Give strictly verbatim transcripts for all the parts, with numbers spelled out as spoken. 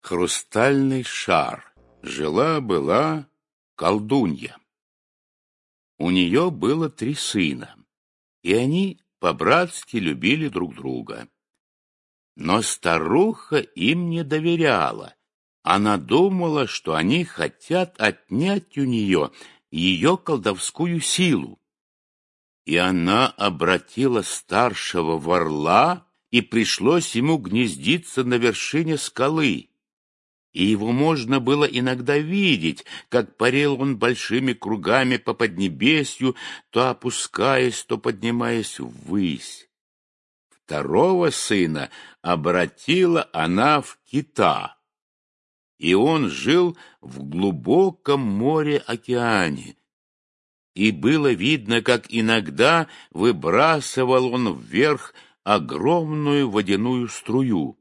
Хрустальный шар. Жила-была колдунья. У нее было три сына, и они по-братски любили друг друга. Но старуха им не доверяла. Она думала, что они хотят отнять у нее ее колдовскую силу. И она обратила старшего в орла, и пришлось ему гнездиться на вершине скалы. И его можно было иногда видеть, как парил он большими кругами по поднебесью, то опускаясь, то поднимаясь ввысь. Второго сына обратила она в кита, и он жил в глубоком море-океане. И было видно, как иногда выбрасывал он вверх огромную водяную струю.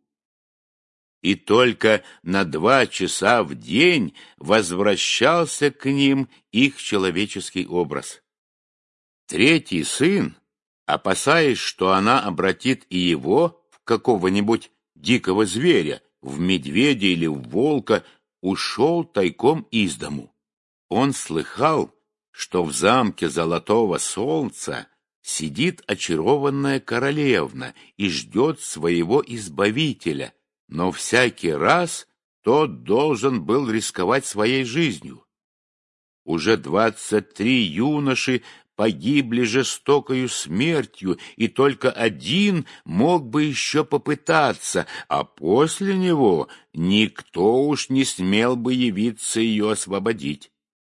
И только на два часа в день возвращался к ним их человеческий образ. Третий сын, опасаясь, что она обратит и его в какого-нибудь дикого зверя, в медведя или в волка, ушел тайком из дому. Он слыхал, что в замке Золотого Солнца сидит очарованная королевна и ждет своего избавителя, но всякий раз тот должен был рисковать своей жизнью. Уже двадцать три юноши погибли жестокою смертью, и только один мог бы еще попытаться, а после него никто уж не смел бы явиться ее освободить.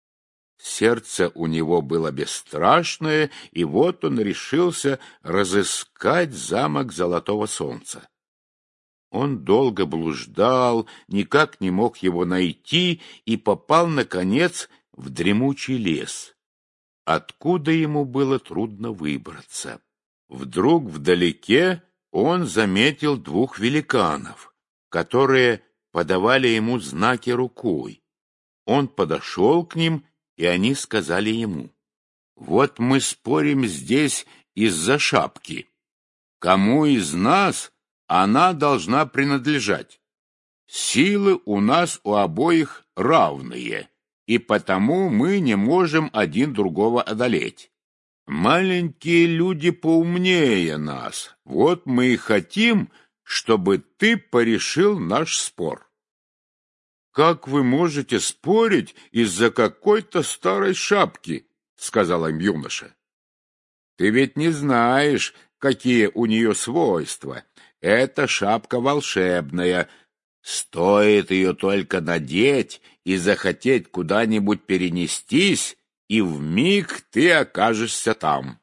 Сердце у него было бесстрашное, и вот он решился разыскать замок Золотого Солнца. Он долго блуждал, никак не мог его найти и попал, наконец, в дремучий лес, откуда ему было трудно выбраться. Вдруг вдалеке он заметил двух великанов, которые подавали ему знаки рукой. Он подошел к ним, и они сказали ему: «Вот мы спорим здесь из-за шапки. Кому из нас она должна принадлежать? Силы у нас у обоих равные, и потому мы не можем один другого одолеть. Маленькие люди поумнее нас, вот мы и хотим, чтобы ты порешил наш спор». «Как вы можете спорить из-за какой-то старой шапки?» — сказал им юноша. «Ты ведь не знаешь, какие у нее свойства. Эта шапка волшебная. Стоит ее только надеть и захотеть куда-нибудь перенестись, и вмиг ты окажешься там».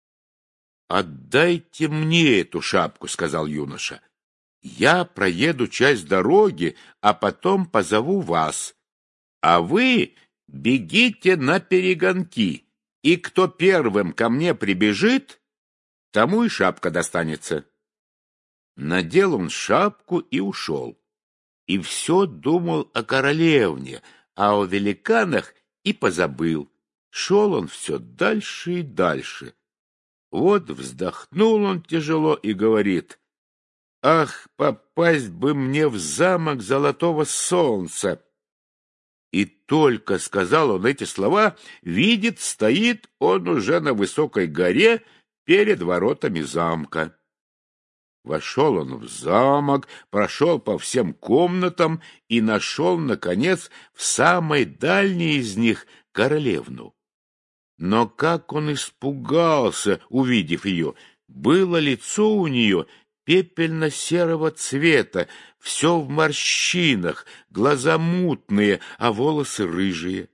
«Отдайте мне эту шапку», — сказал юноша. «Я проеду часть дороги, а потом позову вас. А вы бегите наперегонки, и кто первым ко мне прибежит, тому и шапка достанется». Надел он шапку и ушел. И все думал о королевне, а о великанах и позабыл. Шел он все дальше и дальше. Вот вздохнул он тяжело и говорит: «Ах, попасть бы мне в замок Золотого Солнца!» И только сказал он эти слова, видит, стоит он уже на высокой горе перед воротами замка. Вошел он в замок, прошел по всем комнатам и нашел, наконец, в самой дальней из них королевну. Но как он испугался, увидев ее! Было лицо у нее пепельно-серого цвета, все в морщинах, глаза мутные, а волосы рыжие.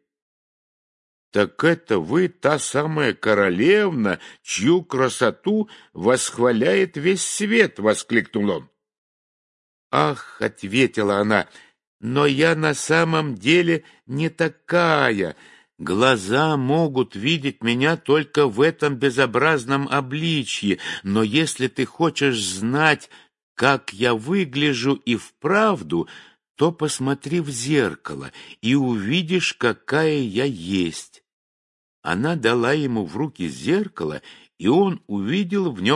«Так это вы та самая королевна, чью красоту восхваляет весь свет!» — воскликнул он. «Ах!» — ответила она, — «но я на самом деле не такая. Глаза могут видеть меня только в этом безобразном обличье, но если ты хочешь знать, как я выгляжу и вправду, то посмотри в зеркало и увидишь, какая я есть». Она дала ему в руки зеркало, и он увидел в нем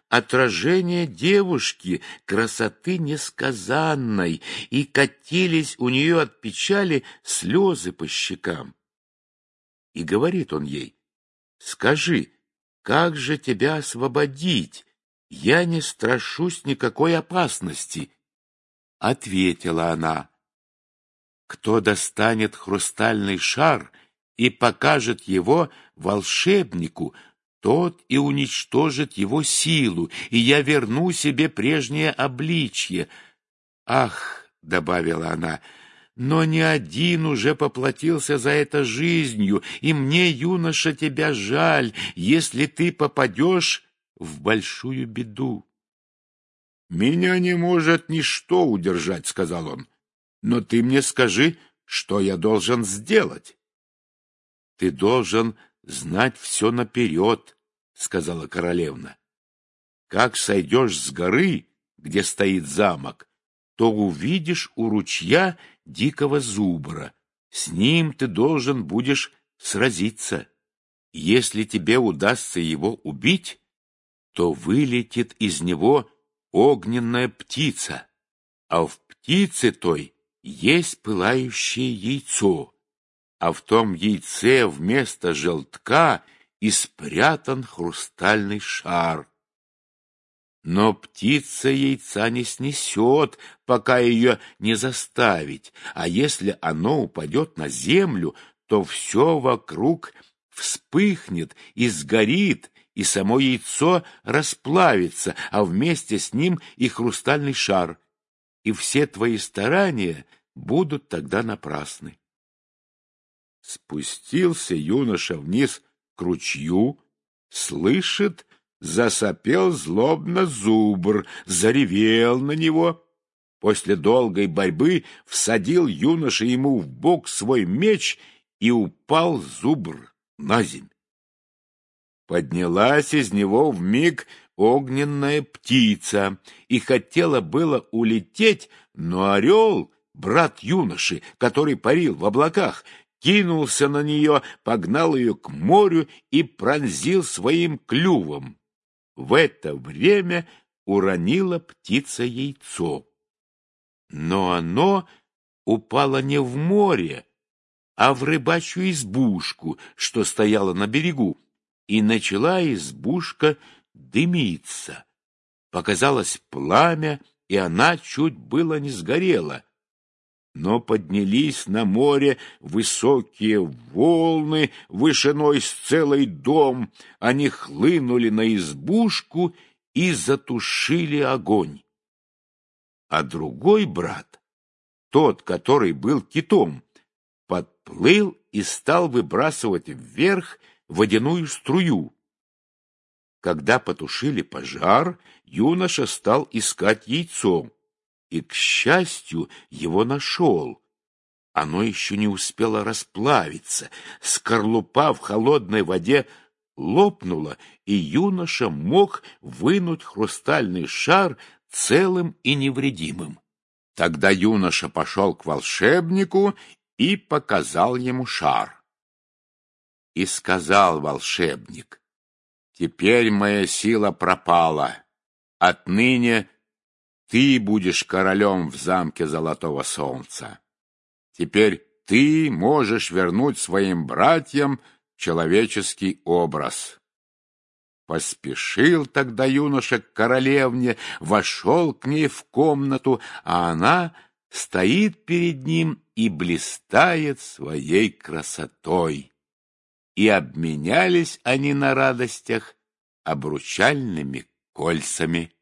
отражение девушки, красоты несказанной, и катились у нее от печали слезы по щекам. И говорит он ей: «Скажи, как же тебя освободить? Я не страшусь никакой опасности». Ответила она: «Кто достанет хрустальный шар и покажет его волшебнику, тот и уничтожит его силу, и я верну себе прежнее обличье». «Ах», — добавила она, — «но не один уже поплатился за это жизнью, и мне, юноша, тебя жаль, если ты попадешь в большую беду». «Меня не может ничто удержать», — сказал он, — «но ты мне скажи, что я должен сделать». «Ты должен знать все наперед», — сказала королевна. «Как сойдешь с горы, где стоит замок, то увидишь у ручья дикого зубра. С ним ты должен будешь сразиться. Если тебе удастся его убить, то вылетит из него огненная птица, а в птице той есть пылающее яйцо, а в том яйце вместо желтка и спрятан хрустальный шар. Но птица яйца не снесет, пока ее не заставить, а если оно упадет на землю, то все вокруг вспыхнет и сгорит, и само яйцо расплавится, а вместе с ним и хрустальный шар, и все твои старания будут тогда напрасны». Спустился юноша вниз к ручью, слышит, засопел злобно зубр, заревел на него. После долгой борьбы всадил юноша ему в бок свой меч, и упал зубр наземь. Поднялась из него вмиг огненная птица и хотела было улететь, но орел, брат юноши, который парил в облаках, кинулся на нее, погнал ее к морю и пронзил своим клювом. В это время уронила птица яйцо. Но оно упало не в море, а в рыбачью избушку, что стояла на берегу, и начала избушка дымиться. Показалось пламя, и она чуть было не сгорела. Но поднялись на море высокие волны вышиной с целый дом, они хлынули на избушку и затушили огонь. А другой брат, тот, который был китом, подплыл и стал выбрасывать вверх водяную струю. Когда потушили пожар, юноша стал искать яйцо, и, к счастью, его нашел. Оно еще не успело расплавиться, скорлупа в холодной воде лопнула, и юноша мог вынуть хрустальный шар целым и невредимым. Тогда юноша пошел к волшебнику и показал ему шар. И сказал волшебник: «Теперь моя сила пропала. Отныне ты будешь королем в замке Золотого Солнца. Теперь ты можешь вернуть своим братьям человеческий образ». Поспешил тогда юноша к королевне, вошел к ней в комнату, а она стоит перед ним и блистает своей красотой. И обменялись они на радостях обручальными кольцами.